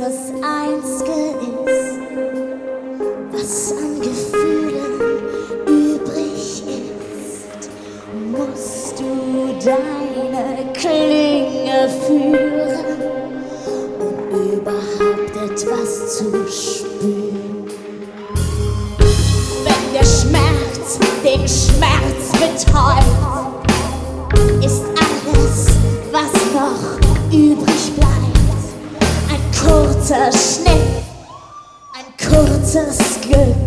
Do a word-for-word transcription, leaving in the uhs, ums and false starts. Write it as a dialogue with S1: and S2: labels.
S1: das Einzige ist, was an Gefühlen übrig ist, musst du deine Klinge führen, um überhaupt etwas zu spüren. Wenn der Schmerz den Schmerz betäubt, ist alles, was noch übrig bleibt, ein kurzer Schnitt, ein kurzes Glück.